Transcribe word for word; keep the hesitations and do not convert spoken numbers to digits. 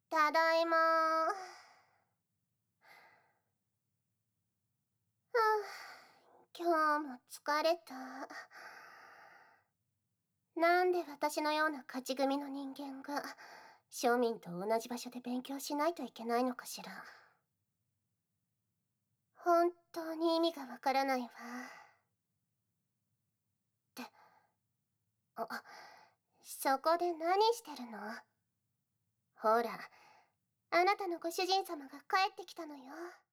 ただいま。はあ、今日も疲れた。なんで私のような勝ち組の人間が庶民と同じ場所で勉強しないといけないのかしら。本当に意味がわからないわ。って、あ、そこで何してるの？ほら、あなたのご主人様が帰ってきたのよ。